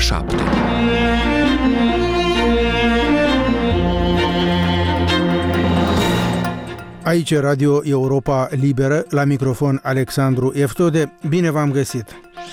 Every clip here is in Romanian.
7. Aici Radio Europa Liberă, la microfon Alexandru Eftode. Bine v-am găsit!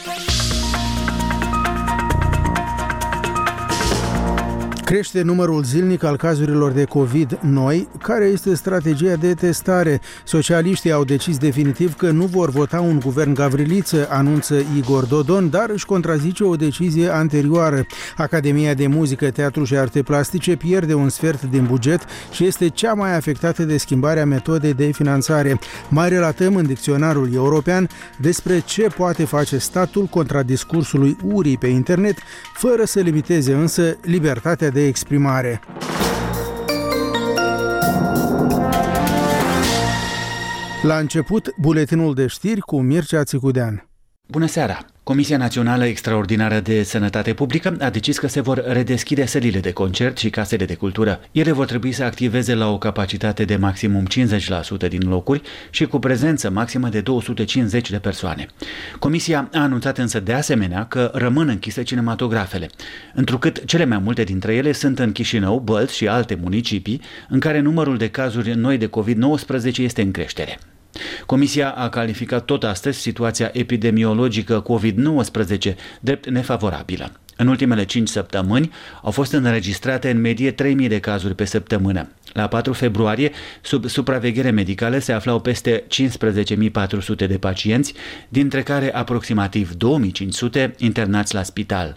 Crește numărul zilnic al cazurilor de COVID noi. Care este strategia de testare? Socialiștii au decis definitiv că nu vor vota un guvern Gavriliță, anunță Igor Dodon, dar își contrazice o decizie anterioară. Academia de Muzică, Teatru și Arte Plastice pierde un sfert din buget și este cea mai afectată de schimbarea metodei de finanțare. Mai relatăm în dicționarul european despre ce poate face statul contra discursului urii pe internet, fără să limiteze însă libertatea de exprimare. La început, buletinul de știri cu Mircea Țicudean. Bună seara! Comisia Națională Extraordinară de Sănătate Publică a decis că se vor redeschide sălile de concert și casele de cultură. Ele vor trebui să activeze la o capacitate de maximum 50% din locuri și cu prezență maximă de 250 de persoane. Comisia a anunțat însă de asemenea că rămân închise cinematografele, întrucât cele mai multe dintre ele sunt în Chișinău, Bălți și alte municipii în care numărul de cazuri noi de COVID-19 este în creștere. Comisia a calificat tot astăzi situația epidemiologică COVID-19 drept nefavorabilă. În ultimele 5 săptămâni au fost înregistrate în medie 3.000 de cazuri pe săptămână. La 4 februarie, sub supraveghere medicală se aflau peste 15.400 de pacienți, dintre care aproximativ 2.500 internați la spital.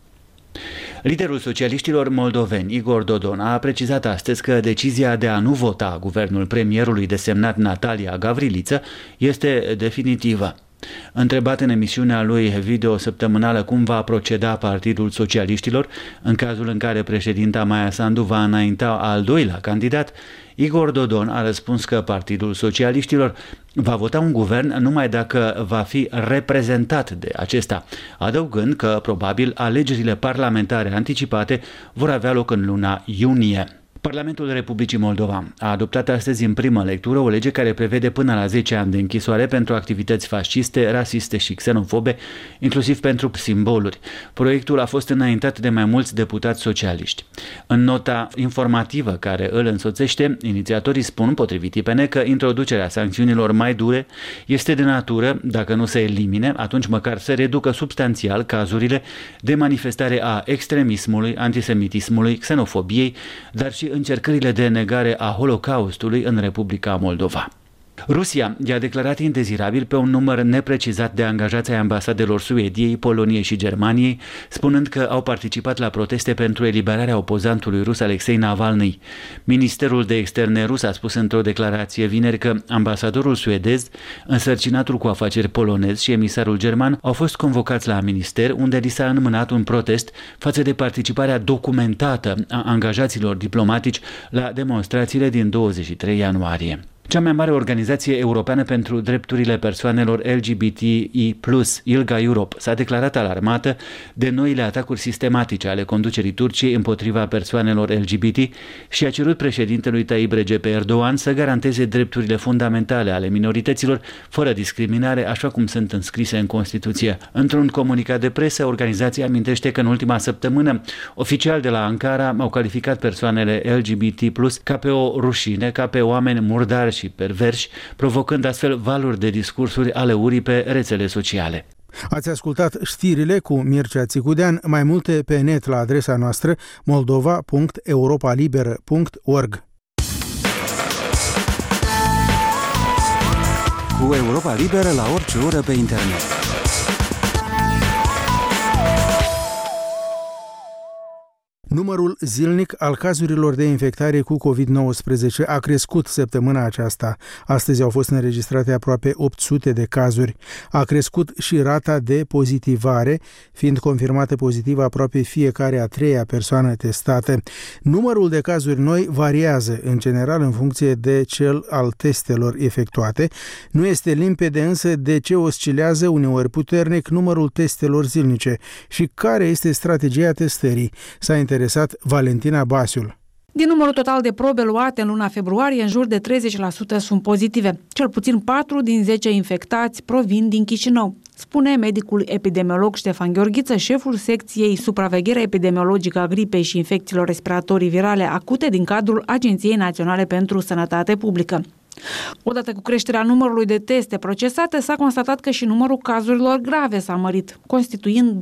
Liderul socialiștilor moldoveni, Igor Dodon, a precizat astăzi că decizia de a nu vota guvernul premierului desemnat Natalia Gavriliță este definitivă. Întrebat în emisiunea lui video săptămânală cum va proceda Partidul Socialiștilor în cazul în care președinta Maia Sandu va înainta al doilea candidat, Igor Dodon a răspuns că Partidul Socialiștilor va vota un guvern numai dacă va fi reprezentat de acesta, adăugând că probabil alegerile parlamentare anticipate vor avea loc în luna iunie. Parlamentul Republicii Moldova a adoptat astăzi în primă lectură o lege care prevede până la 10 ani de închisoare pentru activități fasciste, rasiste și xenofobe, inclusiv pentru simboluri. Proiectul a fost înaintat de mai mulți deputați socialiști. În nota informativă care îl însoțește, inițiatorii spun, potrivit IPN, că introducerea sancțiunilor mai dure este de natură, dacă nu se elimine, atunci măcar să reducă substanțial cazurile de manifestare a extremismului, antisemitismului, xenofobiei, dar și încercările de negare a Holocaustului în Republica Moldova. Rusia i-a declarat indezirabil pe un număr neprecizat de angajați ai ambasadelor Suediei, Poloniei și Germaniei, spunând că au participat la proteste pentru eliberarea opozantului rus Alexei Navalny. Ministerul de Externe rus a spus într-o declarație vineri că ambasadorul suedez, însărcinatul cu afaceri polonez și emisarul german au fost convocați la minister, unde li s-a înmânat un protest față de participarea documentată a angajaților diplomatici la demonstrațiile din 23 ianuarie. Cea mai mare organizație europeană pentru drepturile persoanelor LGBTI+, ILGA Europe, s-a declarat alarmată de noile atacuri sistematice ale conducerii Turciei împotriva persoanelor LGBT și a cerut președintelui Tayyip Recep Erdogan să garanteze drepturile fundamentale ale minorităților fără discriminare, așa cum sunt înscrise în Constituție. Într-un comunicat de presă, organizația amintește că în ultima săptămână oficiali de la Ankara au calificat persoanele LGBT+ ca pe o rușine, ca pe oameni murdari și perverși, provocând astfel valuri de discursuri ale urii pe rețele sociale. Ați ascultat știrile cu Mircea Țicudean, mai multe pe net la adresa noastră moldova.europalibera.org. Cu Europa Liberă la orice oră pe internet. Numărul zilnic al cazurilor de infectare cu COVID-19 a crescut săptămâna aceasta. Astăzi au fost înregistrate aproape 800 de cazuri. A crescut și rata de pozitivare, fiind confirmată pozitivă aproape fiecare a treia persoană testată. Numărul de cazuri noi variază, în general, în funcție de cel al testelor efectuate. Nu este limpede însă de ce oscilează uneori puternic numărul testelor zilnice și care este strategia testării. S-a interesat Valentina Basiul. Din numărul total de probe luate în luna februarie, în jur de 30% sunt pozitive. Cel puțin 4 din 10 infectați provin din Chișinău, spune medicul epidemiolog Ștefan Gheorghiță, șeful secției supraveghere epidemiologică a gripei și infecțiilor respiratorii virale acute din cadrul Agenției Naționale pentru Sănătate Publică. Odată cu creșterea numărului de teste procesate, s-a constatat că și numărul cazurilor grave s-a mărit, constituind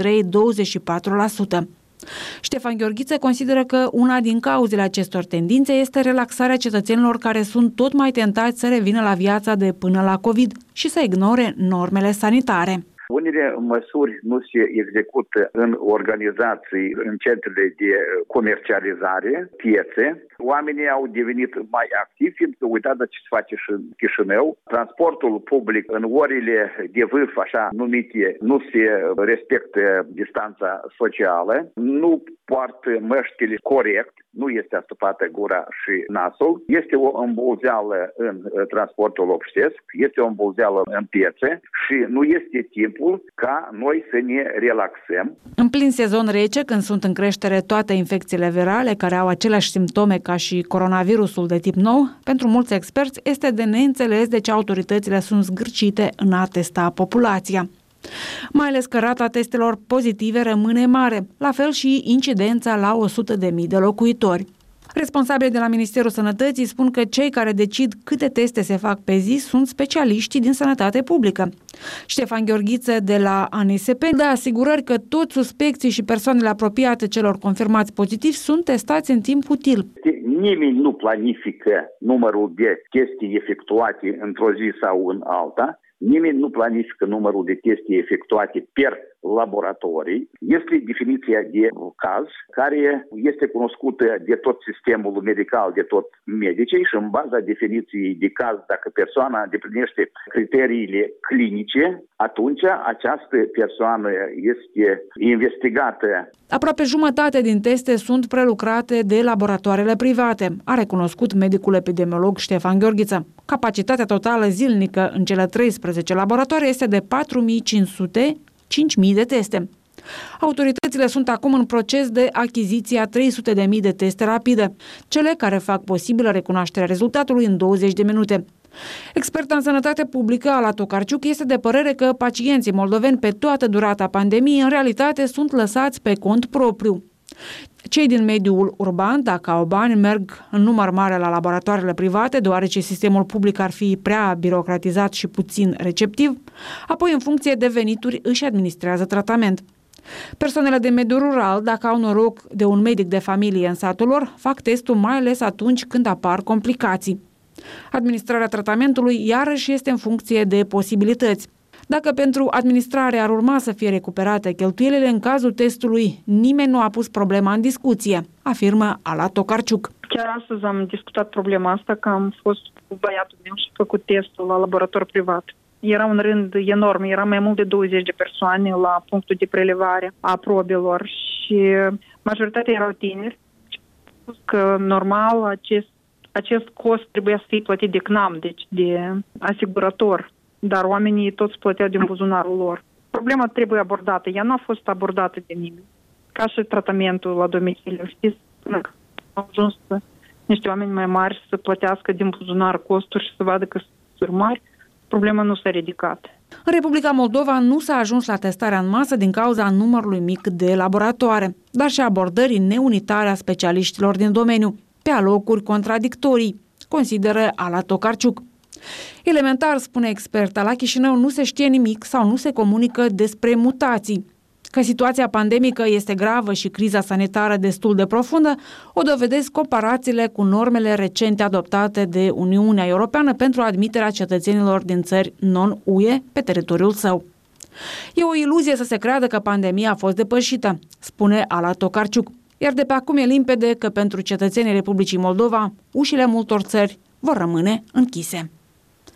23-24%. Ștefan Gheorghiță consideră că una din cauzele acestor tendințe este relaxarea cetățenilor care sunt tot mai tentați să revină la viața de până la COVID și să ignore normele sanitare. Unele măsuri nu se execută în organizații, în centrele de comercializare, piețe. Oamenii au devenit mai activi, fiindcă uitați ce se face și în Chișinău. Transportul public în orele de vârf, așa numite, nu se respectă distanța socială, nu poartă măștile corect, nu este astupată gura și nasul. Este o îmbulzeală în transportul obștesc, este o îmbulzeală în piețe și nu este timpul ca noi să ne relaxăm. În plin sezon rece, când sunt în creștere toate infecțiile virale care au aceleași simptome ca și coronavirusul de tip nou, pentru mulți experți este de neînțeles de ce autoritățile sunt zgârcite în a testa populația. Mai ales că rata testelor pozitive rămâne mare, la fel și incidența la 100.000 de locuitori. Responsabilii de la Ministerul Sănătății spun că cei care decid câte teste se fac pe zi sunt specialiștii din sănătate publică. Ștefan Gheorghiță de la ANSP dă asigurări că toți suspecții și persoanele apropiate celor confirmați pozitivi sunt testați în timp util. Nimeni nu planifică numărul de teste efectuate într-o zi sau în alta. Nimeni nu planifică numărul de teste efectuate per laboratorii. Este definiția de caz care este cunoscută de tot sistemul medical, de tot medicii și în baza definiției de caz, dacă persoana îndeplinește criteriile clinice, atunci această persoană este investigată. Aproape jumătate din teste sunt prelucrate de laboratoarele private, a recunoscut medicul epidemiolog Ștefan Gheorghiță. Capacitatea totală zilnică în cele 13 laboratoare este de 4.500-5.000 de teste. Autoritățile sunt acum în proces de achiziție a 300.000 de teste rapide, cele care fac posibilă recunoașterea rezultatului în 20 de minute. Experta în sănătate publică, Ala Tokarciuc, este de părere că pacienții moldoveni pe toată durata pandemiei în realitate sunt lăsați pe cont propriu. Cei din mediul urban, dacă au bani, merg în număr mare la laboratoarele private, deoarece sistemul public ar fi prea birocratizat și puțin receptiv, apoi în funcție de venituri își administrează tratament. Persoanele de mediul rural, dacă au noroc de un medic de familie în satul lor, fac testul mai ales atunci când apar complicații. Administrarea tratamentului iarăși este în funcție de posibilități. Dacă pentru administrare ar urma să fie recuperate cheltuielile, în cazul testului nimeni nu a pus problema în discuție, afirmă Ala Tokarciuc. Chiar astăzi am discutat problema asta, că am fost cu băiatul meu și făcut testul la laborator privat. Era un rând enorm, era mai mult de 20 de persoane la punctul de prelevare a probelor și majoritatea erau tineri. Că normal acest cost trebuia să fie plătit de CNAM, deci de asigurator, dar oamenii toți plăteau din buzunarul lor. Problema trebuie abordată, ea nu a fost abordată de nimeni. Ca și tratamentul la domiciliu, știți, până au ajuns niște oameni mai mari să plătească din buzunar costuri și să vadă că sunt mari, problema nu s-a ridicat. În Republica Moldova nu s-a ajuns la testarea în masă din cauza numărului mic de laboratoare, dar și abordării neunitare a specialiștilor din domeniu, pe alocuri contradictorii, consideră Ala Tokarciuc. Elementar, spune experta, la Chișinău nu se știe nimic sau nu se comunică despre mutații. Că situația pandemică este gravă și criza sanitară destul de profundă, o dovedesc comparațiile cu normele recente adoptate de Uniunea Europeană pentru admiterea cetățenilor din țări non-UE pe teritoriul său. E o iluzie să se creadă că pandemia a fost depășită, spune Ala Tokarciuc, iar de pe acum e limpede că pentru cetățenii Republicii Moldova, ușile multor țări vor rămâne închise.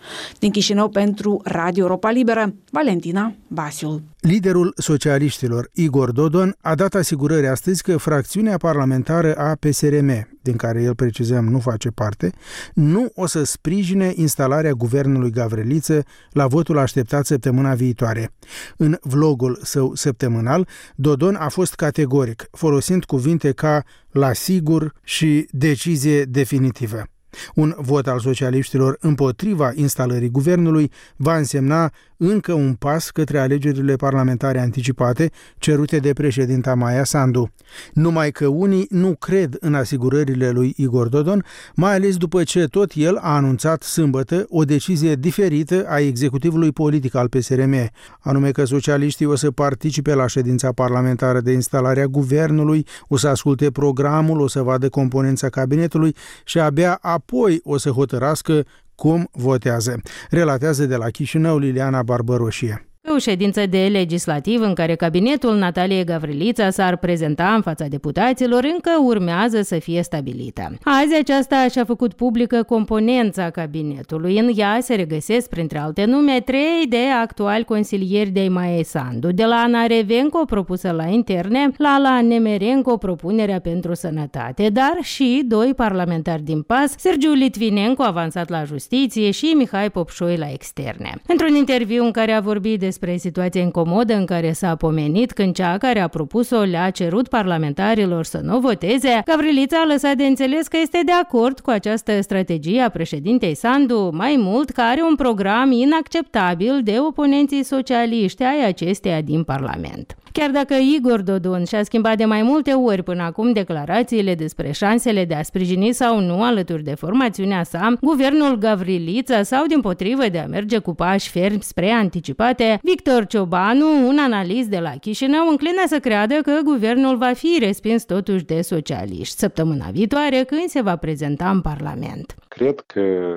Din Chișinău pentru Radio Europa Liberă, Valentina Basiul. Liderul socialiștilor, Igor Dodon, a dat asigurări astăzi că fracțiunea parlamentară a PSRM, din care el, precizăm, nu face parte, nu o să sprijine instalarea guvernului Gavriliță la votul așteptat săptămâna viitoare. În vlogul său săptămânal, Dodon a fost categoric, folosind cuvinte ca la sigur și decizie definitivă. Un vot al socialiștilor împotriva instalării guvernului va însemna încă un pas către alegerile parlamentare anticipate cerute de președinta Maia Sandu. Numai că unii nu cred în asigurările lui Igor Dodon, mai ales după ce tot el a anunțat sâmbătă o decizie diferită a executivului politic al PSRM, anume că socialiștii o să participe la ședința parlamentară de instalare a guvernului, o să asculte programul, o să vadă componența cabinetului și abia apoi o să hotărască cum votează. Relatează de la Chișinău Liliana Barbăroșie. O ședință de legislativ în care cabinetul Nataliei Gavrilița s-ar prezenta în fața deputaților încă urmează să fie stabilită. Azi aceasta și-a făcut publică componența cabinetului. În ea se regăsesc, printre alte nume, 3 de actuali consilieri de Maia Sandu, de la Ana Revenco, propusă la interne, la Ala Nemerenco, propunerea pentru sănătate, dar și 2 parlamentari din PAS, Sergiu Litvinenko, avansat la justiție, și Mihai Popșoi la externe. Într-un interviu în care a vorbit despre situația incomodă în care s-a pomenit când cea care a propus-o le-a cerut parlamentarilor să nu voteze, Gavrilița a lăsat de înțeles că este de acord cu această strategie a președintei Sandu, mai mult că are un program inacceptabil de oponenții socialiști ai acesteia din Parlament. Chiar dacă Igor Dodon și-a schimbat de mai multe ori până acum declarațiile despre șansele de a sprijini sau nu alături de formațiunea sa guvernul Gavrilița sau dimpotrivă de a merge cu pași fermi spre anticipate, Victor Ciobanu, un analist de la Chișinău, înclină să creadă că guvernul va fi respins totuși de socialiști săptămâna viitoare când se va prezenta în Parlament. Cred că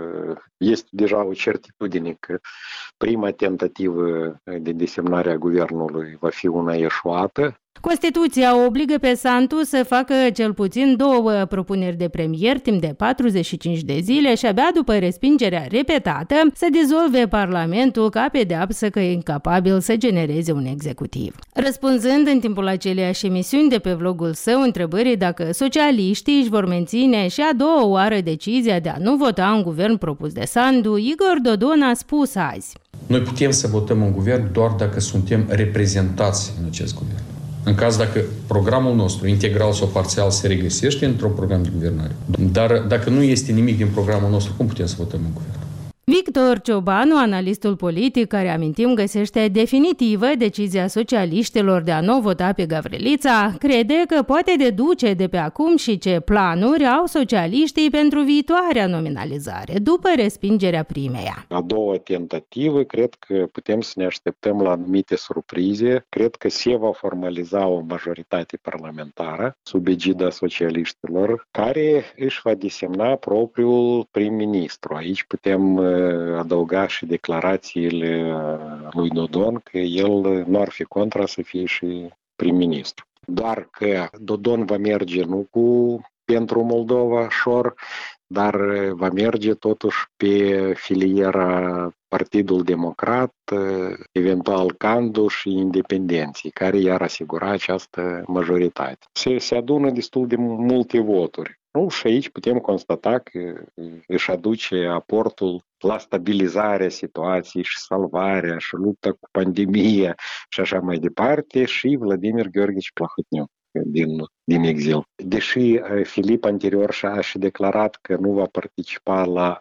este deja o certitudine că prima tentativă de desemnare a guvernului va fi una eșuată. Constituția obligă pe Sandu să facă cel puțin 2 propuneri de premier timp de 45 de zile și abia după respingerea repetată să dizolve Parlamentul ca pedeapsă că e incapabil să genereze un executiv. Răspunzând în timpul aceleiași emisiuni de pe vlogul său întrebării dacă socialiștii își vor menține și a doua oară decizia de a nu vota un guvern propus de Sandu, Igor Dodon a spus azi: Noi putem să votăm un guvern doar dacă suntem reprezentați în acest guvern. În caz dacă programul nostru, integral sau parțial, se regăsește într-un program de guvernare. Dar dacă nu este nimic din programul nostru, cum putem să votăm în guvern? Victor Ciobanu, analistul politic care, amintim, găsește definitivă decizia socialiștilor de a nu vota pe Gavrilița, crede că poate deduce de pe acum și ce planuri au socialiștii pentru viitoarea nominalizare, după respingerea primeia. A doua tentativă, cred că putem să ne așteptăm la anumite surprize. Cred că se va formaliza o majoritate parlamentară sub egida socialiștilor, care își va desemna propriul prim-ministru. Aici putem adăuga și declarațiile lui Dodon că el nu ar fi contra să fie și prim-ministru. Doar că Dodon va merge nu pentru Moldova șor, dar va merge totuși pe filiera Partidul Democrat, eventual Candu și Independenții, care i-ar asigura această majoritate. Se adună destul de multe voturi. Și aici putem constata că își aduce aportul la stabilizarea situației și salvarea și lupta cu pandemia și așa mai departe și Vladimir Gheorghici Plahotniuc din exil. Deși Filip anterior și-a declarat că nu va participa la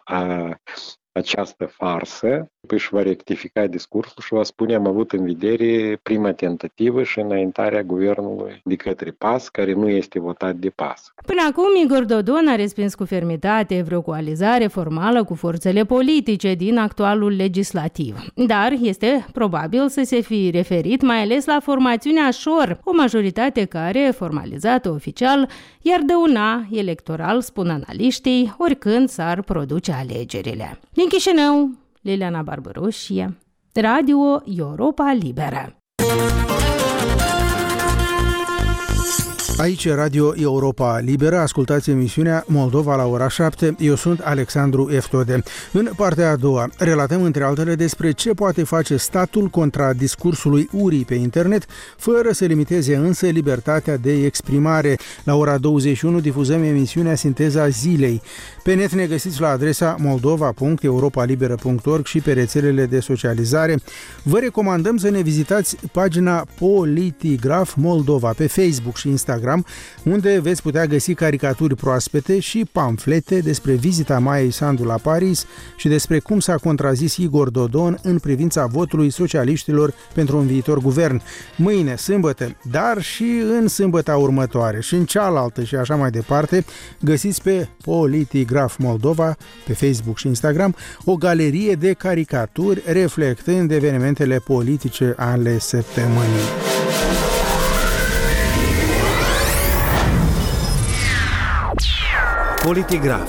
această farsă, își va rectifica discursul și va spune: am avut în vedere prima tentativă și înaintarea guvernului de către PAS, care nu este votat de PAS. Până acum, Igor Dodon a respins cu fermitate vreo coalizare formală cu forțele politice din actualul legislativ. Dar este probabil să se fi referit mai ales la formațiunea Șor, o majoritate care, formalizată oficial, i-ar dăuna electoral, spun analiștii, oricând s-ar produce alegerile. Din Chișinău, Liliana Barbăroșie, Radio Europa Liberă. Aici Radio Europa Liberă, ascultați emisiunea Moldova la ora 7. Eu sunt Alexandru Eftode. În partea a doua, relatăm între altele despre ce poate face statul contra discursului urii pe internet, fără să limiteze însă libertatea de exprimare. La ora 21 difuzăm emisiunea Sinteza Zilei. Pe net ne găsiți la adresa moldova.europalibera.org și pe rețelele de socializare. Vă recomandăm să ne vizitați pagina Politigraf Moldova pe Facebook și Instagram, unde veți putea găsi caricaturi proaspete și pamflete despre vizita Maiei Sandu la Paris și despre cum s-a contrazis Igor Dodon în privința votului socialiștilor pentru un viitor guvern. Mâine, sâmbătă, dar și în sâmbăta următoare și în cealaltă și așa mai departe, găsiți pe Politigraf Moldova, pe Facebook și Instagram, o galerie de caricaturi reflectând evenimentele politice ale săptămânii. Politigraf.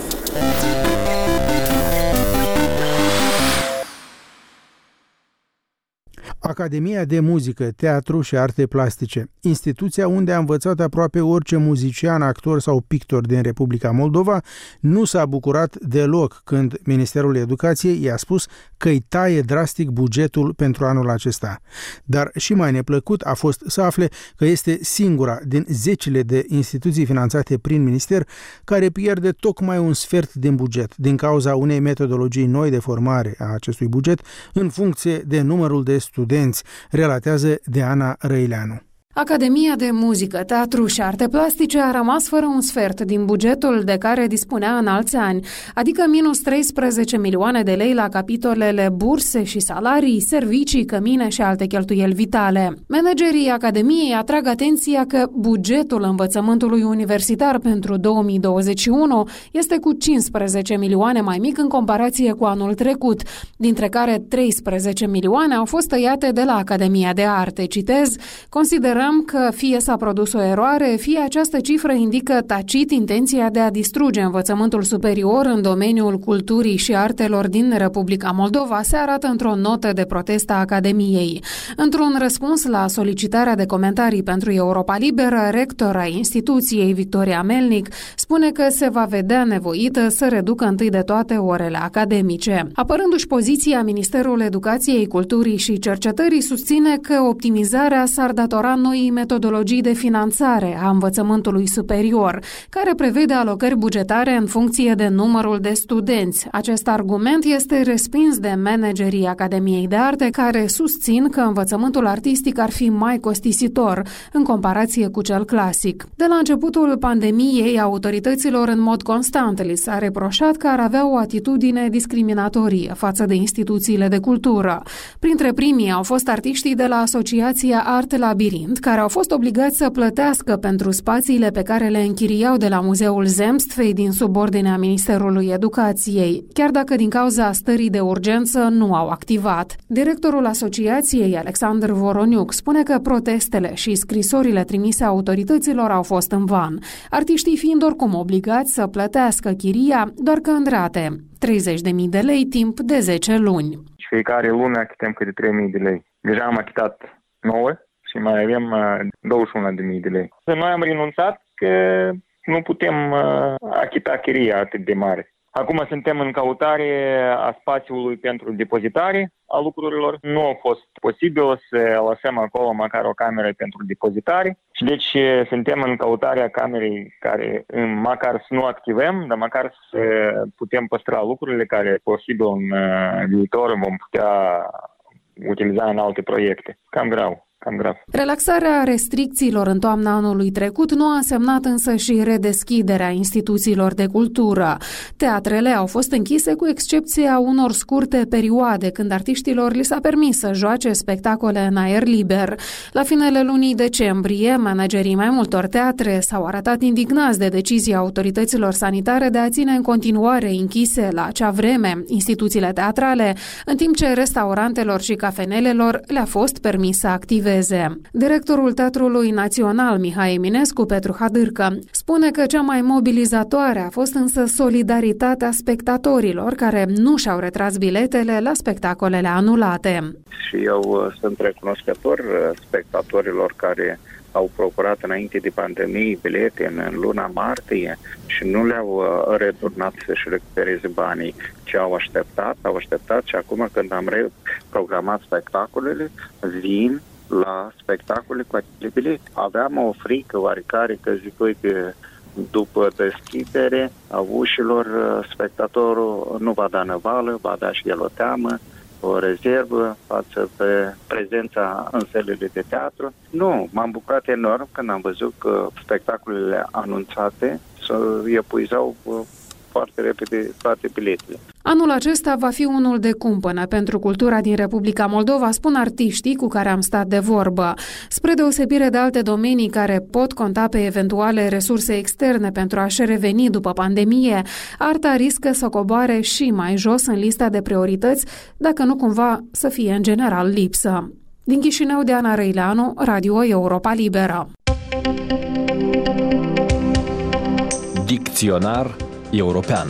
Academia de Muzică, Teatru și Arte Plastice, instituția unde a învățat aproape orice muzician, actor sau pictor din Republica Moldova, nu s-a bucurat deloc când Ministerul Educației i-a spus că îi taie drastic bugetul pentru anul acesta. Dar și mai neplăcut a fost să afle că este singura din zecile de instituții finanțate prin minister care pierde tocmai un sfert din buget din cauza unei metodologii noi de formare a acestui buget în funcție de numărul de studenți, relatează Deana Răileanu. Academia de Muzică, Teatru și Arte Plastice a rămas fără un sfert din bugetul de care dispunea în alți ani, adică minus 13 milioane de lei la capitolele burse și salarii, servicii, cămine și alte cheltuieli vitale. Managerii Academiei atrag atenția că bugetul învățământului universitar pentru 2021 este cu 15 milioane mai mic în comparație cu anul trecut, dintre care 13 milioane au fost tăiate de la Academia de Arte. Citez, considerăm că fie s-a produs o eroare, fie această cifră indică tacit intenția de a distruge învățământul superior în domeniul culturii și artelor din Republica Moldova, se arată într-o notă de protest a Academiei. Într-un răspuns la solicitarea de comentarii pentru Europa Liberă, rectora instituției Victoria Melnic spune că se va vedea nevoită să reducă întâi de toate orele academice. Apărându-și poziția, Ministerul Educației, Culturii și Cercetării susține că optimizarea s-ar datora noi metodologii de finanțare a învățământului superior, care prevede alocări bugetare în funcție de numărul de studenți. Acest argument este respins de managerii Academiei de Arte, care susțin că învățământul artistic ar fi mai costisitor în comparație cu cel clasic. De la începutul pandemiei, autorităților în mod constant li s-a reproșat că ar avea o atitudine discriminatorie față de instituțiile de cultură. Printre primii au fost artiștii de la Asociația Art Labirint, care au fost obligați să plătească pentru spațiile pe care le închiriau de la Muzeul Zemstvei din subordinea Ministerului Educației, chiar dacă din cauza stării de urgență nu au activat. Directorul asociației, Alexandru Voroniuc, spune că protestele și scrisorile trimise autorităților au fost în van, artiștii fiind oricum obligați să plătească chiria, doar că în rate, 30.000 de lei timp de 10 luni. Fiecare lună achităm câte 3.000 de lei. Deja am achitat 9 și mai avem 21.000 de lei. Noi am renunțat că nu putem achita chiria atât de mare. Acum suntem în căutare a spațiului pentru depozitare a lucrurilor. Nu a fost posibil să lăsăm acolo măcar o cameră pentru depozitare. Și deci suntem în căutarea camerei care măcar să nu activăm, dar măcar să putem păstra lucrurile care posibil în viitor vom putea utiliza în alte proiecte. Cam grav. Relaxarea restricțiilor în toamna anului trecut nu a însemnat însă și redeschiderea instituțiilor de cultură. Teatrele au fost închise cu excepția unor scurte perioade când artiștilor li s-a permis să joace spectacole în aer liber. La finele lunii decembrie, managerii mai multor teatre s-au arătat indignați de decizia autorităților sanitare de a ține în continuare închise la acea vreme instituțiile teatrale, în timp ce restaurantelor și cafenelelor le-a fost permis să activeze. Directorul Teatrului Național Mihai Eminescu, Petru Hadârcă, spune că cea mai mobilizatoare a fost însă solidaritatea spectatorilor care nu și-au retras biletele la spectacolele anulate. Și eu sunt recunoscător spectatorilor care au procurat înainte de pandemie bilete în luna martie și nu le-au returnat să-și recupereze banii ce au așteptat și acum când am reprogramat spectacolele, vin la spectacole cu acele bilete. Aveam o frică oarecare că zic, uite, după deschidere a ușilor, spectatorul nu va da năvală, va da și el o teamă, o rezervă față pe prezența în sălile de teatru. Nu, m-am bucurat enorm când am văzut că spectacolele anunțate epuizau foarte repede toate biletele. Anul acesta va fi unul de cumpănă pentru cultura din Republica Moldova, spun artiștii cu care am stat de vorbă. Spre deosebire de alte domenii care pot conta pe eventuale resurse externe pentru a-și reveni după pandemie, arta riscă să coboare și mai jos în lista de priorități, dacă nu cumva să fie în general lipsă. Din Chișinău, Diana Răileanu, Radio Europa Liberă. Dicționar european.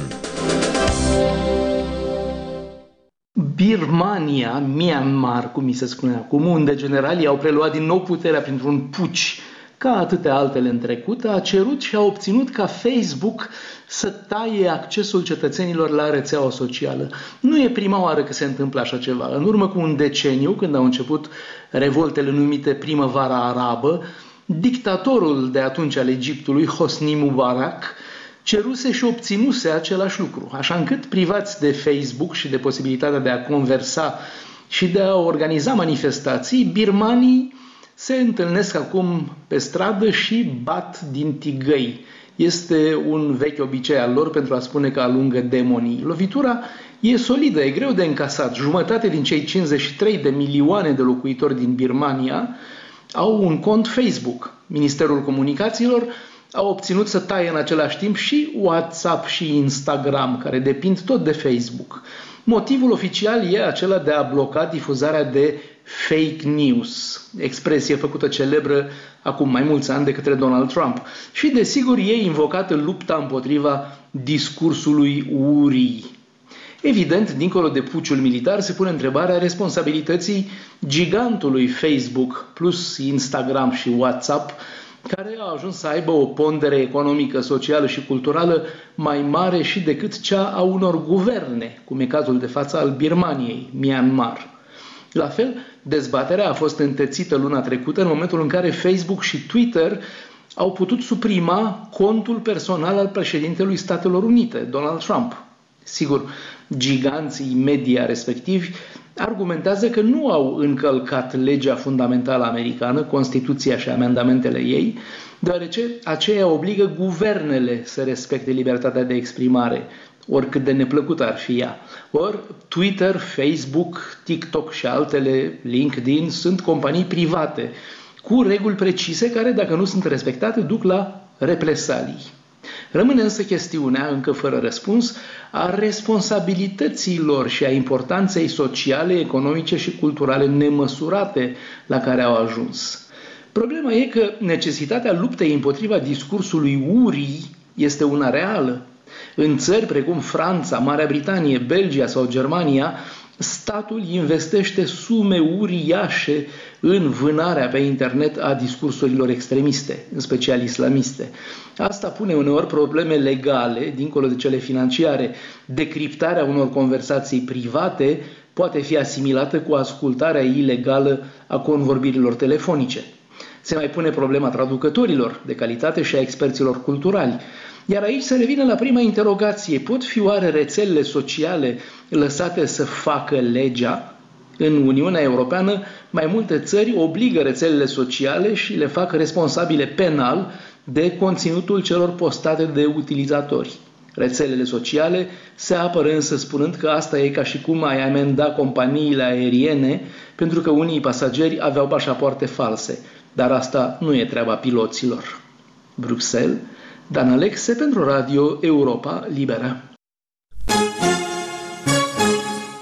Birmania, Myanmar, cum mi se spune acum, unde generalii au preluat din nou puterea printr-un puci, ca atâtea altele în trecut, a cerut și a obținut ca Facebook să taie accesul cetățenilor la rețeaua socială. Nu e prima oară că se întâmplă așa ceva. În urmă cu un deceniu, când au început revoltele numite Primăvara Arabă, dictatorul de atunci al Egiptului, Hosni Mubarak, ceruse și obținuse același lucru, așa încât, privați de Facebook și de posibilitatea de a conversa și de a organiza manifestații, birmanii se întâlnesc acum pe stradă și bat din tigăi. Este un vechi obicei al lor pentru a spune că alungă demonii. Lovitura e solidă, e greu de încasat. Jumătate din cei 53 de milioane de locuitori din Birmania au un cont Facebook. Ministerul Comunicațiilor a obținut să taie în același timp și WhatsApp și Instagram, care depind tot de Facebook. Motivul oficial e acela de a bloca difuzarea de fake news, expresie făcută celebră acum mai mulți ani de către Donald Trump. Și desigur e invocată lupta împotriva discursului urii. Evident, dincolo de puciul militar, se pune întrebarea responsabilității gigantului Facebook plus Instagram și WhatsApp, care a ajuns să aibă o pondere economică, socială și culturală mai mare și decât cea a unor guverne, cum e cazul de față al Birmaniei, Myanmar. La fel, dezbaterea a fost întețită luna trecută în momentul în care Facebook și Twitter au putut suprima contul personal al președintelui Statelor Unite, Donald Trump. Sigur, giganții media respectivi argumentează că nu au încălcat legea fundamentală americană, Constituția și amendamentele ei, deoarece aceea obligă guvernele să respecte libertatea de exprimare, oricât de neplăcută ar fi ea. Ori Twitter, Facebook, TikTok și altele, LinkedIn, sunt companii private, cu reguli precise care, dacă nu sunt respectate, duc la represalii. Rămâne însă chestiunea, încă fără răspuns, a responsabilităților și a importanței sociale, economice și culturale nemăsurate la care au ajuns. Problema e că necesitatea luptei împotriva discursului urii este una reală. În țări precum Franța, Marea Britanie, Belgia sau Germania, statul investește sume uriașe în vânarea pe internet a discursurilor extremiste, în special islamiste. Asta pune uneori probleme legale, dincolo de cele financiare. Decriptarea unor conversații private poate fi asimilată cu ascultarea ilegală a convorbirilor telefonice. Se mai pune problema traducătorilor de calitate și a experților culturali. Iar aici se revine la prima interogație. Pot fi oare rețelele sociale lăsate să facă legea? În Uniunea Europeană, mai multe țări obligă rețelele sociale și le fac responsabile penal de conținutul celor postate de utilizatori. Rețelele sociale se apără însă spunând că asta e ca și cum ai amenda companiile aeriene pentru că unii pasageri aveau pașapoarte false. Dar asta nu e treaba piloților. Bruxelles, Dan Alexe pentru Radio Europa Liberă.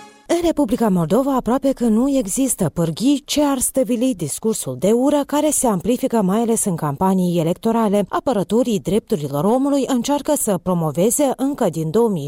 Republica Moldova aproape că nu există pârghii ce ar stăvili discursul de ură care se amplifică mai ales în campanii electorale. Apărătorii drepturilor omului încearcă să promoveze încă din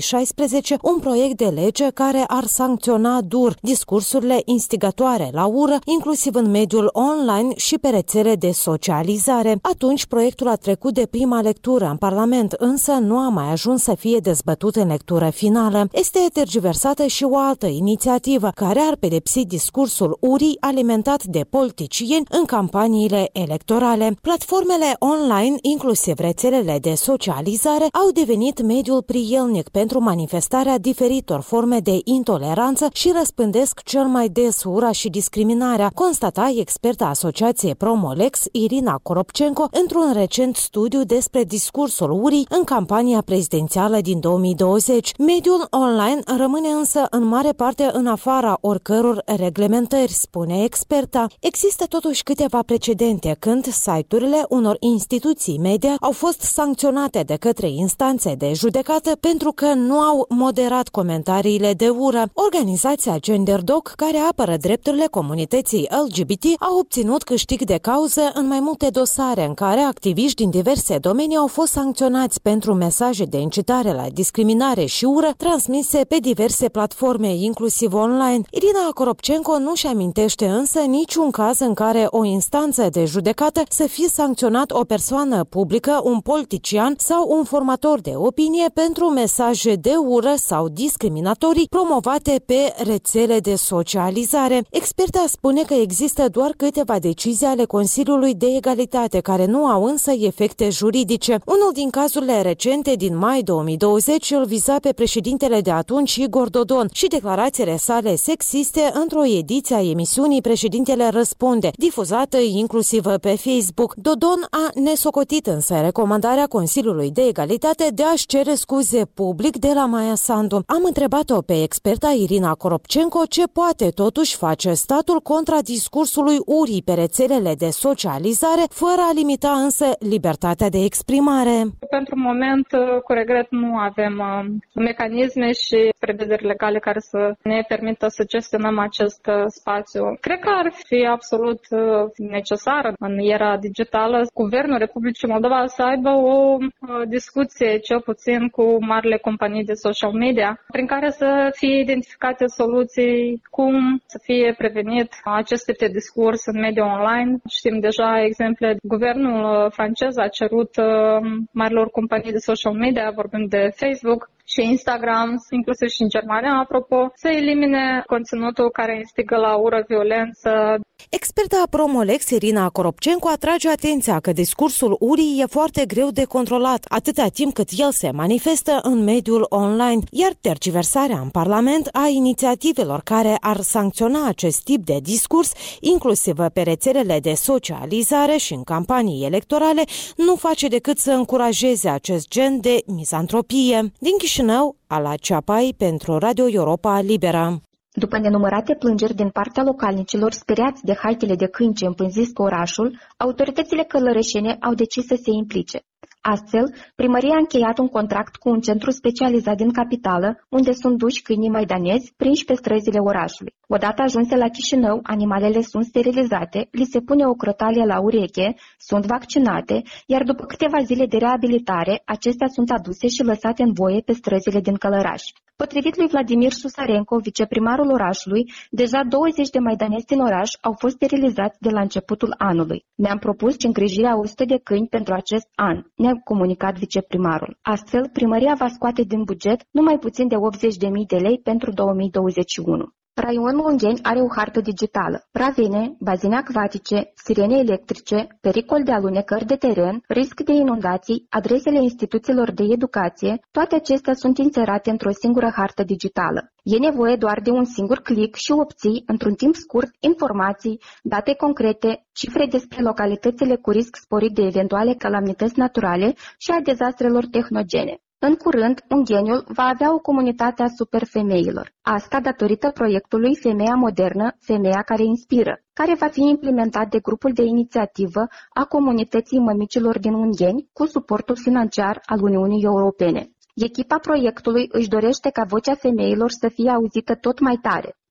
2016 un proiect de lege care ar sancționa dur discursurile instigatoare la ură, inclusiv în mediul online și pe rețele de socializare. Atunci proiectul a trecut de prima lectură în Parlament, însă nu a mai ajuns să fie dezbătut în lectură finală. Este tergiversată și o altă inițiativă care ar pedepsi discursul urii alimentat de politicieni în campaniile electorale. Platformele online, inclusiv rețelele de socializare, au devenit mediul prielnic pentru manifestarea diferitor forme de intoleranță și răspândesc cel mai des ura și discriminarea, constata experta Asociației Promolex Irina Koropchenko într-un recent studiu despre discursul urii în campania prezidențială din 2020. Mediul online rămâne însă în mare parte în afara oricăror reglementări, spune experta. Există totuși câteva precedente când site-urile unor instituții media au fost sancționate de către instanțe de judecată pentru că nu au moderat comentariile de ură. Organizația GenderDoc, care apără drepturile comunității LGBT, a obținut câștig de cauză în mai multe dosare în care activiști din diverse domenii au fost sancționați pentru mesaje de incitare la discriminare și ură transmise pe diverse platforme, inclusiv online. Irina Koropchenko nu-și amintește însă niciun caz în care o instanță de judecată să fie sancționat o persoană publică, un politician sau un formator de opinie pentru mesaje de ură sau discriminatorii promovate pe rețele de socializare. Experta spune că există doar câteva decizii ale Consiliului de Egalitate care nu au însă efecte juridice. Unul din cazurile recente din mai 2020 îl viza pe președintele de atunci Igor Dodon și declarațiile sale sexiste într-o ediție a emisiunii Președintele Răspunde, difuzată inclusiv pe Facebook. Dodon a nesocotit însă recomandarea Consiliului de Egalitate de a-și cere scuze public de la Maia Sandu. Am întrebat-o pe experta Irina Koropchenko ce poate totuși face statul contra discursului urii pe rețelele de socializare, fără a limita însă libertatea de exprimare. Pentru moment, cu regret, nu avem mecanisme și prevederi legale care să ne permită să gestionăm acest spațiu. Cred că ar fi absolut necesar în era digitală Guvernul Republicii Moldova să aibă o discuție, cel puțin cu marile companii de social media, prin care să fie identificate soluții cum să fie prevenit acest tip de discurs în mediul online. Știm deja exemple. Guvernul francez a cerut marilor companii de social media, vorbim de Facebook și Instagram, inclusiv și în Germania, apropo, să elimine conținutul care instigă la ură, violență. Experta Promolex Irina Koropchenko atrage atenția că discursul urii e foarte greu de controlat, atâta timp cât el se manifestă în mediul online, iar tergiversarea în Parlament a inițiativelor care ar sancționa acest tip de discurs, inclusiv pe rețelele de socializare și în campanii electorale, nu face decât să încurajeze acest gen de mizantropie. Din Chișinău, Ala Ceapai pentru Radio Europa Liberă. După nenumărate plângeri din partea localnicilor speriați de haitele de câini ce împânzisc orașul, autoritățile călărășene au decis să se implice. Astfel, primăria a încheiat un contract cu un centru specializat din capitală, unde sunt duși câinii maidanezi prinși pe străzile orașului. Odată ajunse la Chișinău, animalele sunt sterilizate, li se pune o crotalie la ureche, sunt vaccinate, iar după câteva zile de reabilitare, acestea sunt aduse și lăsate în voie pe străzile din Călăraș. Potrivit lui Vladimir Susarenko, viceprimarul orașului, deja 20 de maidanezi din oraș au fost sterilizați de la începutul anului. Ne-am propus îngrijirea 100 de câini pentru acest an, ne-a comunicat viceprimarul. Astfel, primăria va scoate din buget numai puțin de 80.000 de lei pentru 2021. Raionul Ungheni are o hartă digitală. Ravine, bazine acvatice, sirene electrice, pericol de alunecări de teren, risc de inundații, adresele instituțiilor de educație, toate acestea sunt inserate într-o singură hartă digitală. E nevoie doar de un singur click și obții, într-un timp scurt, informații, date concrete, cifre despre localitățile cu risc sporit de eventuale calamități naturale și a dezastrelor tehnogene. În curând, Ungheniul va avea o comunitate a superfemeilor. Asta datorită proiectului Femeia Modernă, Femeia care inspiră, care va fi implementat de grupul de inițiativă a comunității mămicilor din Ungheni cu suportul financiar al Uniunii Europene. Echipa proiectului își dorește ca vocea femeilor să fie auzită tot mai tare.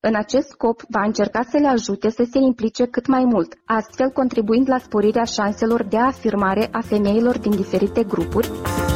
În acest scop, va încerca să le ajute să se implice cât mai mult, astfel contribuind la sporirea șanselor de afirmare a femeilor din diferite grupuri.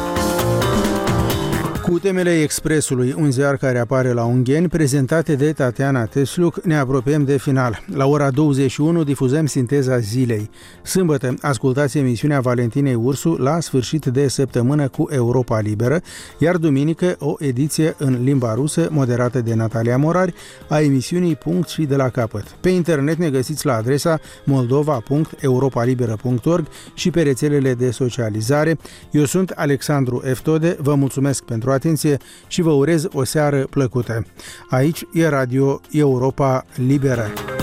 Cu temele Expresului, un ziar care apare la Ungheni, prezentate de Tatiana Tesluc, ne apropiem de final. La ora 21 difuzăm Sinteza Zilei. Sâmbătă, ascultați emisiunea Valentinei Ursu la sfârșit de săptămână cu Europa Liberă, iar duminică o ediție în limba rusă, moderată de Natalia Morari, a emisiunii Punct și de la capăt. Pe internet ne găsiți la adresa moldova.europalibera.org și pe rețelele de socializare. Eu sunt Alexandru Eftode, vă mulțumesc pentru atenție și vă urez o seară plăcută. Aici e Radio Europa Liberă.